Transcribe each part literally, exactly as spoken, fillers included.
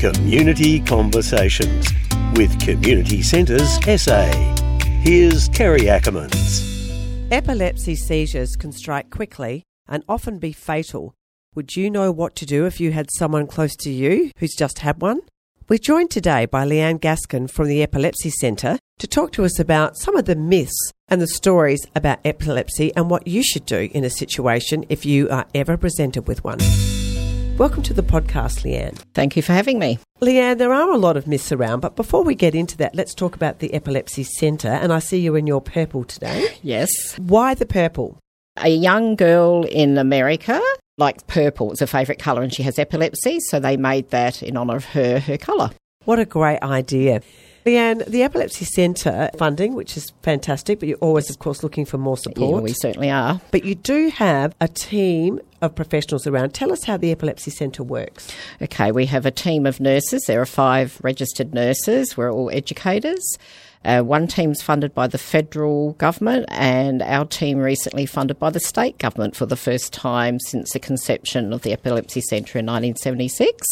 Community Conversations with Community Centres S A. Here's Kerry Ackermans. Epilepsy seizures can strike quickly and often be fatal. Would you know what to do if you had someone close to you who's just had one? We're joined today by Leanne Gaskin from the Epilepsy Centre to talk to us about some of the myths and the stories about epilepsy and what you should do in a situation if you are ever presented with one. Welcome to the podcast, Leanne. Thank you for having me. Leanne, there are a lot of myths around, but before we get into that, let's talk about the Epilepsy Centre, and I see you in your purple today. Yes. Why the purple? A young girl in America likes purple. It's her favourite colour, and she has epilepsy, so they made that in honour of her, her colour. What a great idea. Leanne, the Epilepsy Centre funding, which is fantastic, but you're always, of course, looking for more support. Yeah, we certainly are. But you do have a team of professionals around. Tell us how the Epilepsy Centre works. Okay, we have a team of nurses. There are five registered nurses. We're all educators. Uh, one team's funded by the federal government, and our team recently funded by the state government for the first time since the conception of the Epilepsy Centre in nineteen seventy-six.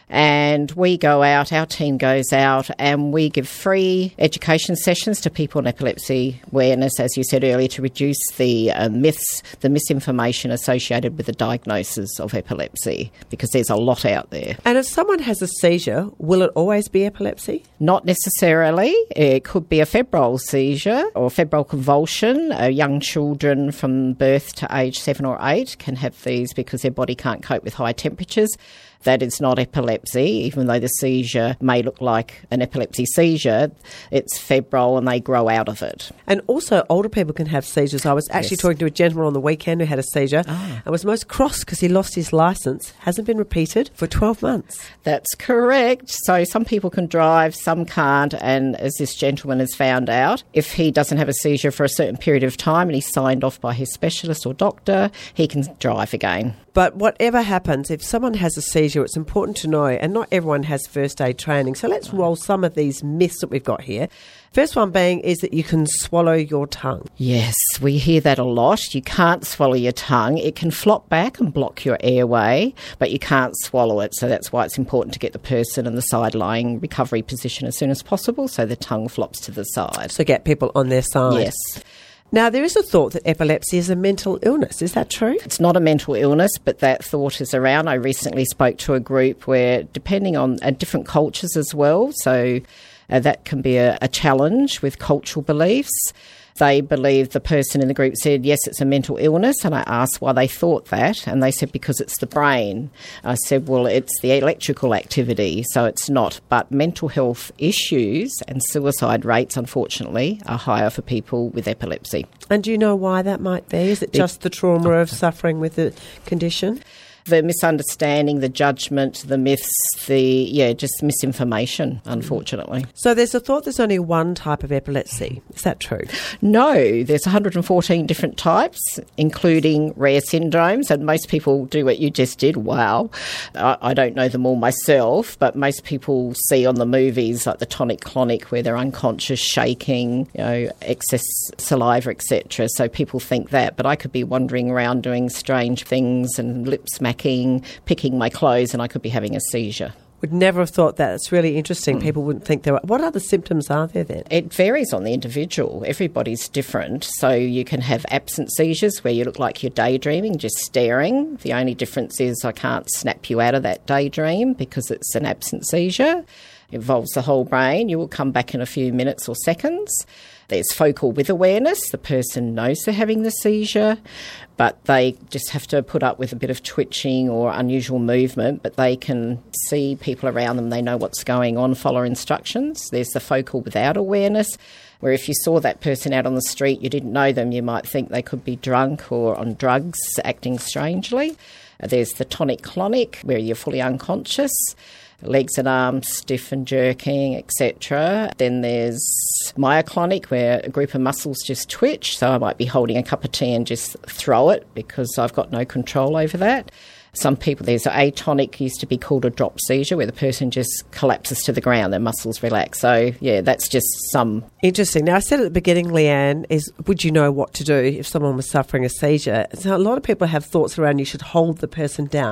And we go out, our team goes out, and we give free education sessions to people on epilepsy awareness, as you said earlier, to reduce the uh, myths, the misinformation associated with the diagnosis of epilepsy, because there's a lot out there. And if someone has a seizure, will it always be epilepsy? Not necessarily. It could be a febrile seizure or febrile convulsion. Uh, young children from birth to age seven or eight can have these because their body can't cope with high temperatures. That is not epilepsy, even though the seizure may look like an epilepsy seizure. It's febrile and they grow out of it. And also older people can have seizures. I was actually Yes. talking to a gentleman on the weekend who had a seizure Oh. and was most cross because he lost his licence. Hasn't been repeated for twelve months. That's correct. So some people can drive, some can't, and as this gentleman has found out, if he doesn't have a seizure for a certain period of time and he's signed off by his specialist or doctor, he can drive again. But whatever happens, if someone has a seizure, it's important to know, and not everyone has first aid training. So let's roll some of these myths that we've got here. First one being is that you can swallow your tongue. Yes, we hear that a lot. You can't swallow your tongue. It can flop back and block your airway, but you can't swallow it. So that's why it's important to get the person in the side-lying recovery position as soon as possible so the tongue flops to the side. So get people on their side. Yes. Now, there is a thought that epilepsy is a mental illness. Is that true? It's not a mental illness, but that thought is around. I recently spoke to a group where, depending on uh, different cultures as well, so uh, that can be a, a challenge with cultural beliefs. They believe, the person in the group said, yes, it's a mental illness. And I asked why they thought that. And they said, because it's the brain. I said, well, it's the electrical activity, so it's not. But mental health issues and suicide rates, unfortunately, are higher for people with epilepsy. And do you know why that might be? Is it just the trauma of suffering with the condition? The misunderstanding, the judgment, the myths, the, yeah, just misinformation, unfortunately. So there's a thought there's only one type of epilepsy. Is that true? No, there's one hundred fourteen different types, including rare syndromes, and most people do what you just did. Wow. I, I don't know them all myself, but most people see on the movies like the tonic-clonic where they're unconscious, shaking, you know, excess saliva, et cetera. So people think that, but I could be wandering around doing strange things and lip smacking, picking my clothes, and I could be having a seizure. Would never have thought that. It's really interesting. Mm. People wouldn't think there were. What other symptoms are there then? It varies on the individual. Everybody's different. So you can have absent seizures where you look like you're daydreaming, just staring. The only difference is I can't snap you out of that daydream because it's an absent seizure. It involves the whole brain. You will come back in a few minutes or seconds. There's focal with awareness. The person knows they're having the seizure, but they just have to put up with a bit of twitching or unusual movement, but they can see people around them. They know what's going on, follow instructions. There's the focal without awareness, where if you saw that person out on the street, you didn't know them, you might think they could be drunk or on drugs, acting strangely. There's the tonic-clonic, where you're fully unconscious. Legs and arms stiff and jerking, et cetera. Then there's myoclonic, where a group of muscles just twitch. So I might be holding a cup of tea and just throw it because I've got no control over that. Some people, there's atonic, used to be called a drop seizure, where the person just collapses to the ground, their muscles relax. So, yeah, that's just some. Interesting. Now, I said at the beginning, Leanne, is would you know what to do if someone was suffering a seizure? So a lot of people have thoughts around you should hold the person down.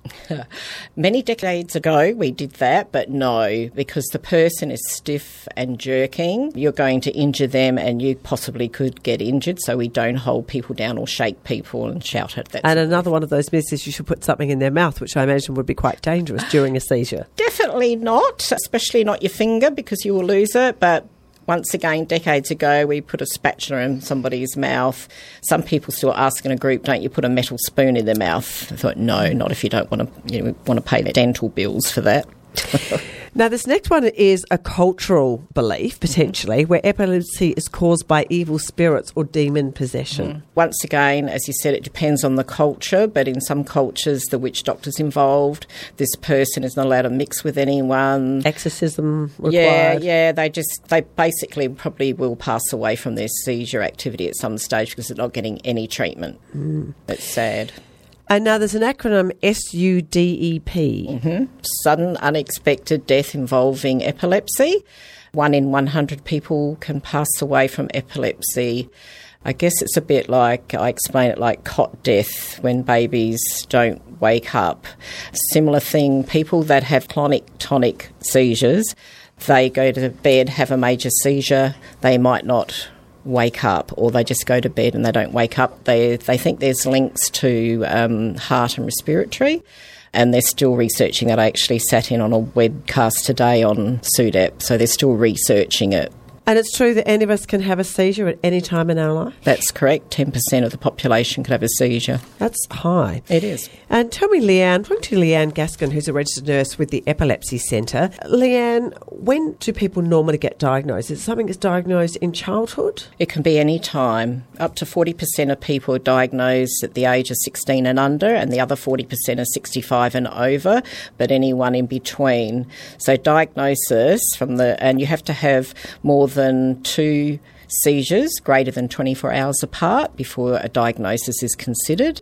Many decades ago we did that, but no, because the person is stiff and jerking, you're going to injure them and you possibly could get injured, so we don't hold people down or shake people and shout at them. And another one of those myths is you should put something in their mouth, which I imagine would be quite dangerous during a seizure. Definitely not, especially not your finger, because you will lose it, but once again, decades ago, we put a spatula in somebody's mouth. Some people still ask in a group, don't you put a metal spoon in their mouth? I thought, no, not if you don't want to you know, want to pay their dental bills for that. Now, this next one is a cultural belief, potentially, mm-hmm. where epilepsy is caused by evil spirits or demon possession. Mm. Once again, as you said, it depends on the culture, but in some cultures, the witch doctor's involved. This person is not allowed to mix with anyone. Exorcism required. Yeah, yeah, they just, they basically probably will pass away from their seizure activity at some stage because they're not getting any treatment. Mm. It's sad. And now there's an acronym S U D E P. Mm-hmm. Sudden unexpected death involving epilepsy. One in one hundred people can pass away from epilepsy. I guess it's a bit like, I explain it like cot death when babies don't wake up. Similar thing, people that have clonic-tonic seizures, they go to bed, have a major seizure, they might not wake up, or they just go to bed and they don't wake up. They they think there's links to um, heart and respiratory, and they're still researching that. I actually sat in on a webcast today on S U D E P, so they're still researching it. And it's true that any of us can have a seizure at any time in our life? That's correct. ten percent of the population could have a seizure. That's high. It is. And tell me, Leanne, talking to Leanne Gaskin, who's a registered nurse with the Epilepsy Centre. Leanne, when do people normally get diagnosed? Is it something that's diagnosed in childhood? It can be any time. Up to forty percent of people are diagnosed at the age of sixteen and under, and the other forty percent are sixty-five and over, but anyone in between. So diagnosis from the, and you have to have more than two seizures greater than twenty-four hours apart before a diagnosis is considered.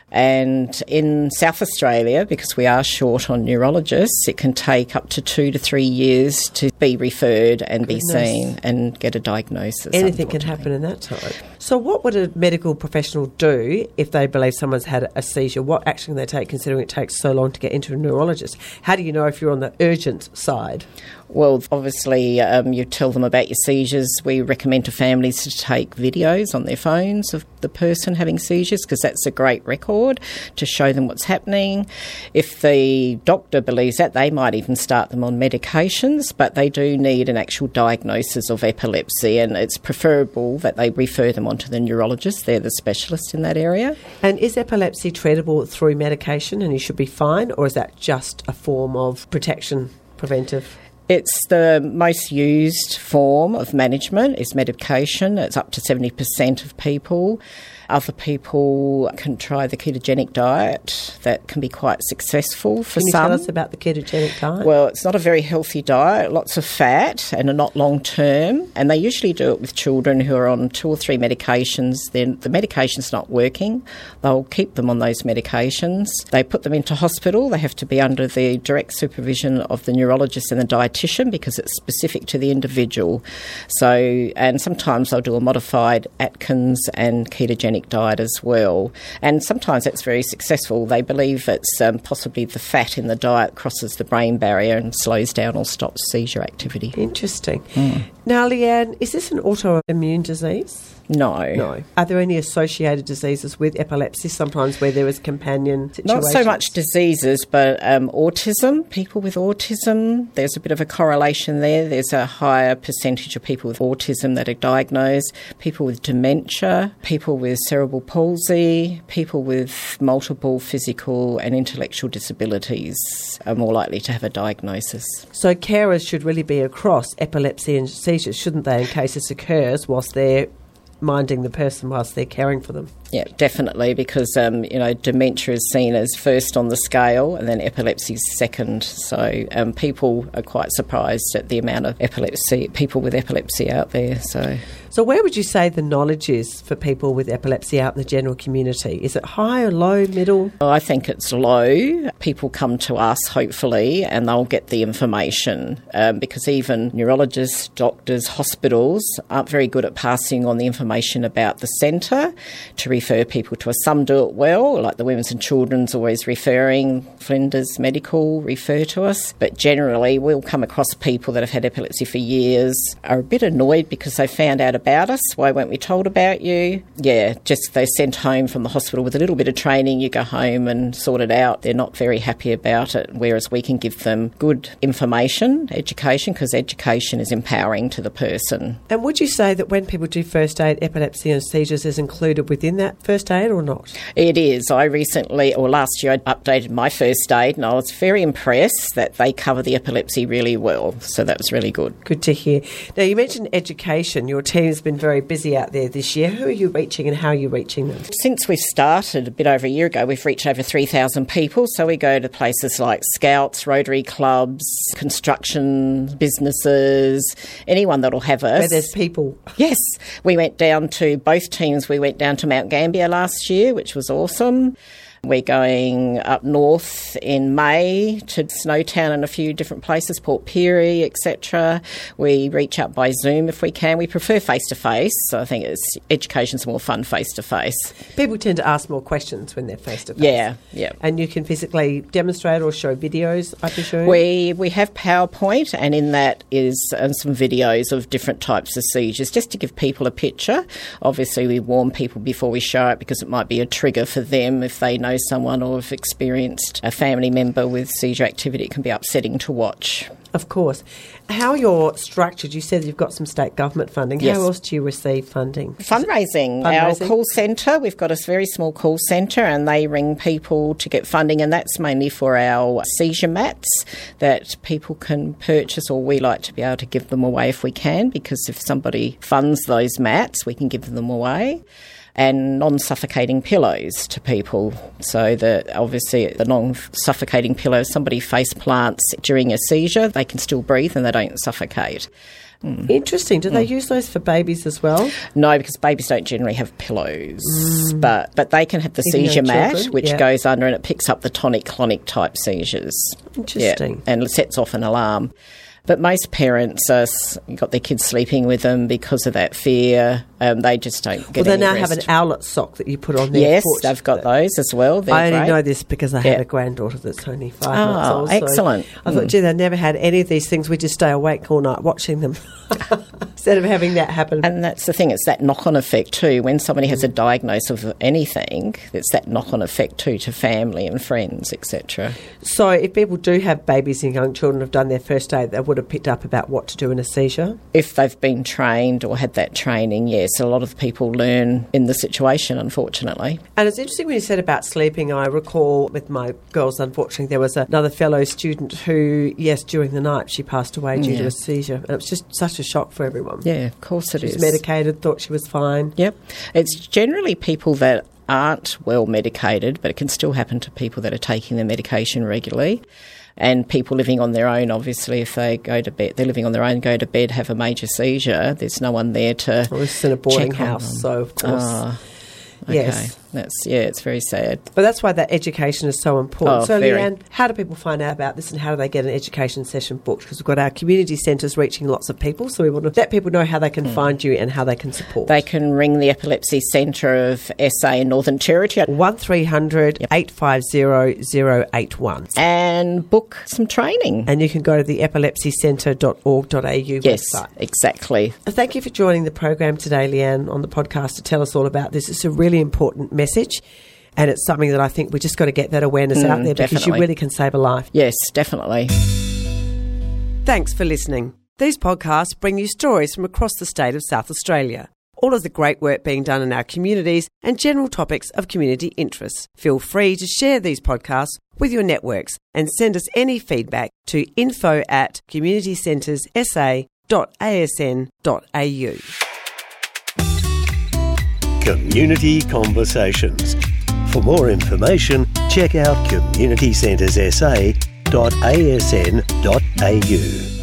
And in South Australia, because we are short on neurologists, it can take up to two to three years to be referred and Goodness. be seen and get a diagnosis. Anything can happen in that time. So what would a medical professional do if they believe someone's had a seizure? What action can they take, considering it takes so long to get into a neurologist? How do you know if you're on the urgent side? Well, obviously, um, you tell them about your seizures. We recommend to families to take videos on their phones of the person having seizures, because that's a great record to show them what's happening. If the doctor believes that, they might even start them on medications, but they do need an actual diagnosis of epilepsy, and it's preferable that they refer them on to the neurologist. They're the specialist in that area. And is epilepsy treatable through medication and you should be fine, or is that just a form of protection, preventive? It's the most used form of management is medication. It's up to seventy percent of people. Other people can try the ketogenic diet. That can be quite successful for some. Can you tell us about the ketogenic diet? Well, it's not a very healthy diet, lots of fat and are not long-term. And they usually do it with children who are on two or three medications. Then the medication's not working. They'll keep them on those medications. They put them into hospital. They have to be under the direct supervision of the neurologist and the dietitian, because it's specific to the individual. So, and sometimes they'll do a modified Atkins and ketogenic diet as well, and sometimes that's very successful. They believe it's um, possibly the fat in the diet crosses the brain barrier and slows down or stops seizure activity. Interesting. Mm. Now, Leanne, is this an autoimmune disease? No. No. Are there any associated diseases with epilepsy, sometimes where there is companion situations? Not so much diseases, but um, autism. People with autism, there's a bit of a correlation there. There's a higher percentage of people with autism that are diagnosed. People with dementia, people with cerebral palsy, people with multiple physical and intellectual disabilities are more likely to have a diagnosis. So carers should really be across epilepsy and seizures, shouldn't they, in case this occurs whilst they're minding the person whilst they're caring for them? Yeah, definitely, because, um, you know, dementia is seen as first on the scale and then epilepsy is second. So um, people are quite surprised at the amount of epilepsy, people with epilepsy out there. So, so where would you say the knowledge is for people with epilepsy out in the general community? Is it high or low, middle? I think it's low. People come to us, hopefully, and they'll get the information, um, because even neurologists, doctors, hospitals aren't very good at passing on the information about the centre to refer refer people to us. Some do it well, like the Women's and Children's always referring, Flinders Medical refer to us. But generally, we'll come across people that have had epilepsy for years, are a bit annoyed because they found out about us. Why weren't we told about you? Yeah, just they're sent home from the hospital with a little bit of training. You go home and sort it out. They're not very happy about it, whereas we can give them good information, education, because education is empowering to the person. And would you say that when people do first aid, epilepsy and seizures is included within that first aid or not? It is. I recently, or last year, I updated my first aid and I was very impressed that they cover the epilepsy really well. So that was really good. Good to hear. Now, you mentioned education. Your team has been very busy out there this year. Who are you reaching and how are you reaching them? Since we started a bit over a year ago, we've reached over three thousand people. So we go to places like Scouts, Rotary clubs, construction businesses, anyone that'll have us. Where there's people. Yes. We went down to, both teams, we went down to Mount Gambier last year, which was awesome. We're going up north in May to Snowtown and a few different places, Port Pirie, et cetera. We reach out by Zoom if we can. We prefer face-to-face, so I think it's, education's more fun face-to-face. People tend to ask more questions when they're face-to-face. Yeah, yeah. And you can physically demonstrate or show videos, I presume? We we have PowerPoint, and in that is uh, some videos of different types of seizures, just to give people a picture. Obviously, we warn people before we show it because it might be a trigger for them if they know someone or have experienced a family member with seizure activity. It can be upsetting to watch. Of course. How you're structured, you said you've got some state government funding. Yes. How else do you receive funding? Fundraising. Fundraising. Our call centre, we've got a very small call centre and they ring people to get funding, and that's mainly for our seizure mats that people can purchase, or we like to be able to give them away if we can, because if somebody funds those mats, we can give them away. And non-suffocating pillows to people, so that obviously the non-suffocating pillow, somebody face plants during a seizure, they can still breathe and they don't suffocate. Mm. Interesting. Do they mm. use those for babies as well? No, because babies don't generally have pillows, mm. but but they can have the Even seizure mat, children? which yeah. goes under and it picks up the tonic-clonic type seizures. Interesting. Yeah, and sets off an alarm. But most parents uh, got their kids sleeping with them because of that fear. Um, they just don't get Well, they any now rest. have an owlet sock that you put on their Yes, foot. they've got those as well. They're I only great. know this because I Yeah. had a granddaughter that's only five Oh, months old. So excellent. I thought, Mm. gee, they never had any of these things. We just stay awake all night watching them instead of having that happen. And that's the thing, it's that knock-on effect too. When somebody has a diagnosis of anything, it's that knock-on effect too to family and friends, et cetera. So if people do have babies and young children have done their first aid, they would have picked up about what to do in a seizure? If they've been trained or had that training, yes, a lot of people learn in the situation, unfortunately. And it's interesting when you said about sleeping. I recall with my girls, unfortunately, there was another fellow student who, yes, during the night she passed away due Yeah. to a seizure. And it was just such a shock for everyone. Yeah, of course it she is. was medicated, thought she was fine. Yep. It's generally people that aren't well medicated, but it can still happen to people that are taking their medication regularly. And people living on their own, obviously, if they go to bed, they're living on their own, go to bed, have a major seizure, there's no one there to Well, this is in a boarding check on house, them. so of course. Ah, okay. Yes. That's, yeah, it's very sad. But that's why that education is so important. Oh, so, very. Leanne, how do people find out about this and how do they get an education session booked? Because we've got our community centres reaching lots of people, so we want to let people know how they can mm. find you and how they can support. They can ring the Epilepsy Centre of S A in Northern Territory. one three hundred eight five zero zero eight one. And book some training. And you can go to the epilepsy centre dot org dot a u Yes, website. exactly. Thank you for joining the program today, Leanne, on the podcast to tell us all about this. It's a really important message. And it's something that I think we just got to get that awareness Mm, out there because definitely. you really can save a life. Yes, definitely. Thanks for listening. These podcasts bring you stories from across the state of South Australia. All of the great work being done in our communities and general topics of community interest. Feel free to share these podcasts with your networks and send us any feedback to info at community centres s a dot a s n dot a u. Community Conversations. For more information, check out community centres s a dot a s n dot a u.